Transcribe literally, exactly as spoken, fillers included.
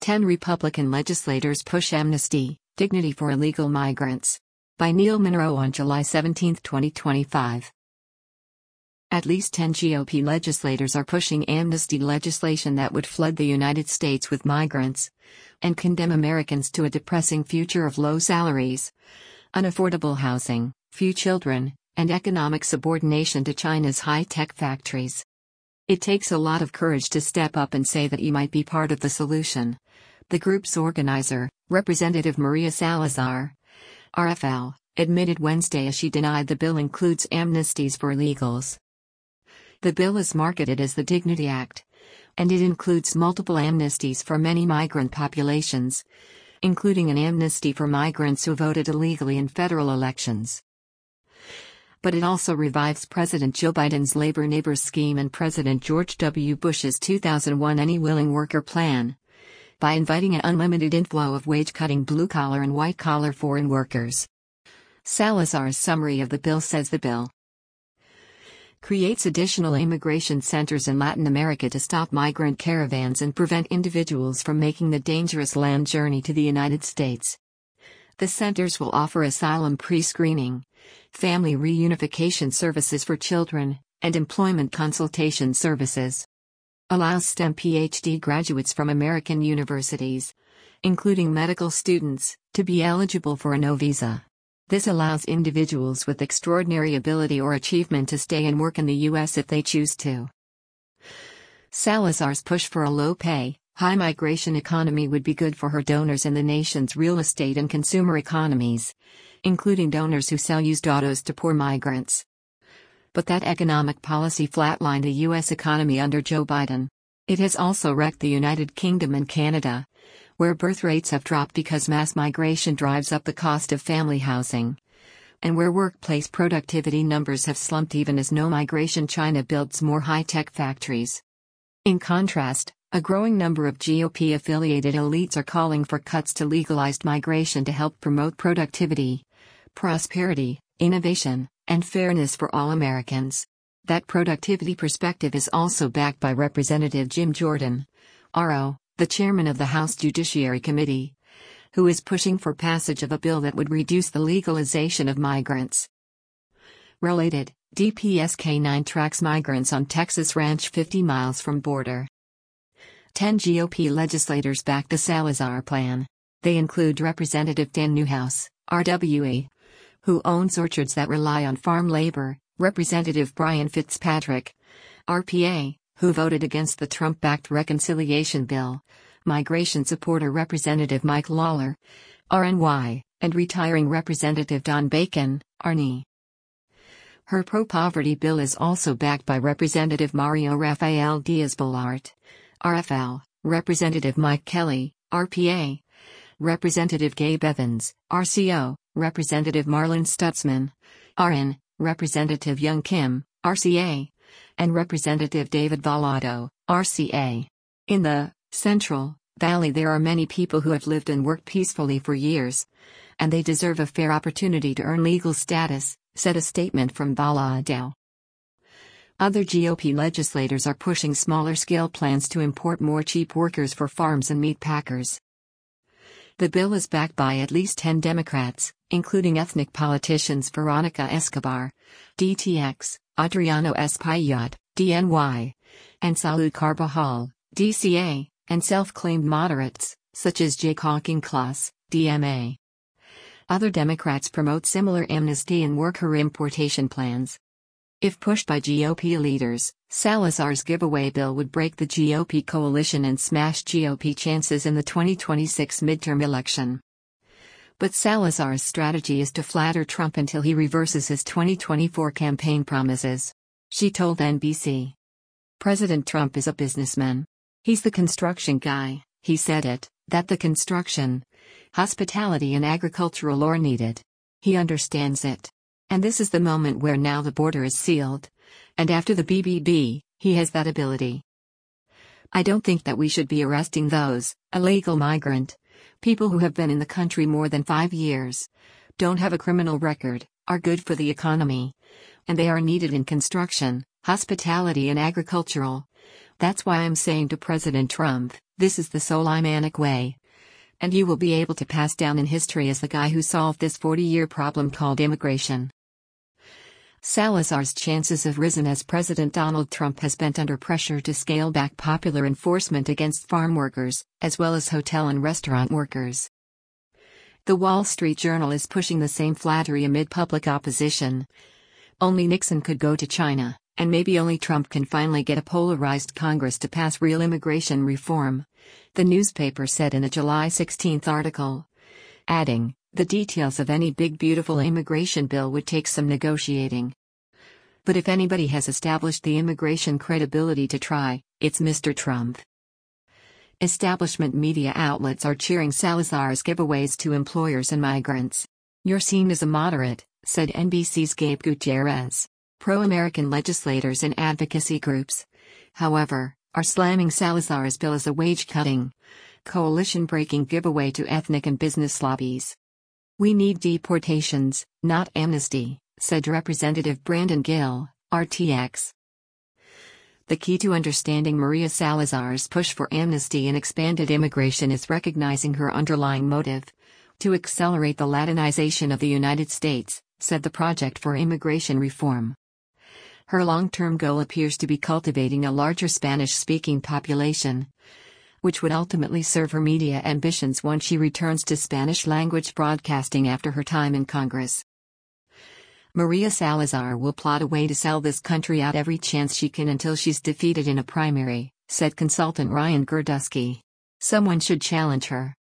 ten Republican legislators push amnesty, dignity for illegal migrants. By Neil Monroe on July seventeenth, twenty twenty-five. At least ten G O P legislators are pushing amnesty legislation that would flood the United States with migrants and condemn Americans to a depressing future of low salaries, unaffordable housing, few children, and economic subordination to China's high-tech factories. It takes a lot of courage to step up and say that you might be part of the solution. The group's organizer, Representative Maria Salazar, R F L, admitted Wednesday as she denied the bill includes amnesties for illegals. The bill is marketed as the Dignity Act, and it includes multiple amnesties for many migrant populations, including an amnesty for migrants who voted illegally in federal elections. But it also revives President Joe Biden's Labor Neighbors scheme and President George W. Bush's two thousand one Any Willing Worker plan, by inviting an unlimited inflow of wage-cutting blue-collar and white-collar foreign workers. Salazar's summary of the bill says the bill creates additional immigration centers in Latin America to stop migrant caravans and prevent individuals from making the dangerous land journey to the United States. The centers will offer asylum pre-screening, family reunification services for children, and employment consultation services. Allows STEM P H D graduates from American universities, including medical students, to be eligible for a no visa. This allows individuals with extraordinary ability or achievement to stay and work in the U S if they choose to. Salazar's push for a low-pay, high-migration economy would be good for her donors in the nation's real estate and consumer economies, including donors who sell used autos to poor migrants. But that economic policy flatlined the U S economy under Joe Biden. It has also wrecked the United Kingdom and Canada, where birth rates have dropped because mass migration drives up the cost of family housing, and where workplace productivity numbers have slumped even as no migration China builds more high-tech factories. In contrast, a growing number of G O P-affiliated elites are calling for cuts to legalized migration to help promote productivity, prosperity, innovation, and fairness for all Americans. That productivity perspective is also backed by Representative Jim Jordan, R O, the chairman of the House Judiciary Committee, who is pushing for passage of a bill that would reduce the legalization of migrants. Related, D P S K nine tracks migrants on Texas ranch fifty miles from border. ten G O P legislators back the Salazar plan. They include Representative Dan Newhouse, R W A, who owns orchards that rely on farm labor, Representative Brian Fitzpatrick, R P A, who voted against the Trump-backed reconciliation bill, migration supporter Representative Mike Lawler, R N Y, and retiring Representative Don Bacon, R N Y. Her pro-poverty bill is also backed by Representative Mario Rafael Diaz-Balart, R F L, Representative Mike Kelly, R P A, Representative Gabe Evans, R C O, Representative Marlon Stutzman, R N, Representative Young Kim, R C A, and Representative David Vallado, R C A. In the Central Valley there are many people who have lived and worked peacefully for years, and they deserve a fair opportunity to earn legal status, said a statement from Vallado. Other G O P legislators are pushing smaller-scale plans to import more cheap workers for farms and meat packers. The bill is backed by at least ten Democrats, including ethnic politicians Veronica Escobar, D T X, Adriano Espaillat, D N Y, and Salud Carbajal, D C A, and self-claimed moderates, such as Jake Hawking-Klaas, D M A. Other Democrats promote similar amnesty and worker importation plans. If pushed by G O P leaders, Salazar's giveaway bill would break the G O P coalition and smash G O P chances in the twenty twenty-six midterm election. But Salazar's strategy is to flatter Trump until he reverses his twenty twenty-four campaign promises. She told N B C. President Trump is a businessman. He's the construction guy, he said it, that the construction, hospitality and agricultural are needed. He understands it. And this is the moment where now the border is sealed. And after the B B B, he has that ability. I don't think that we should be arresting those, illegal migrant, people who have been in the country more than five years, don't have a criminal record, are good for the economy, and they are needed in construction, hospitality and agricultural, That's why I'm saying to President Trump, this is the Soleimanic way. And you will be able to pass down in history as the guy who solved this forty-year problem called immigration. Salazar's chances have risen as President Donald Trump has been under pressure to scale back popular enforcement against farm workers, as well as hotel and restaurant workers. The Wall Street Journal is pushing the same flattery amid public opposition. Only Nixon could go to China, and maybe only Trump can finally get a polarized Congress to pass real immigration reform, the newspaper said in a July sixteenth article, adding, the details of any big beautiful immigration bill would take some negotiating. But if anybody has established the immigration credibility to try, it's Mister Trump. Establishment media outlets are cheering Salazar's giveaways to employers and migrants. You're seen as a moderate, said N B C's Gabe Gutierrez. Pro-American legislators and advocacy groups, however, are slamming Salazar's bill as a wage-cutting, coalition-breaking giveaway to ethnic and business lobbies. We need deportations, not amnesty, said Representative Brandon Gill, R T X. The key to understanding Maria Salazar's push for amnesty and expanded immigration is recognizing her underlying motive: to accelerate the Latinization of the United States, said the Project for Immigration Reform. Her long-term goal appears to be cultivating a larger Spanish-speaking population, which would ultimately serve her media ambitions once she returns to Spanish-language broadcasting after her time in Congress. Maria Salazar will plot a way to sell this country out every chance she can until she's defeated in a primary, said consultant Ryan Girdusky. Someone should challenge her.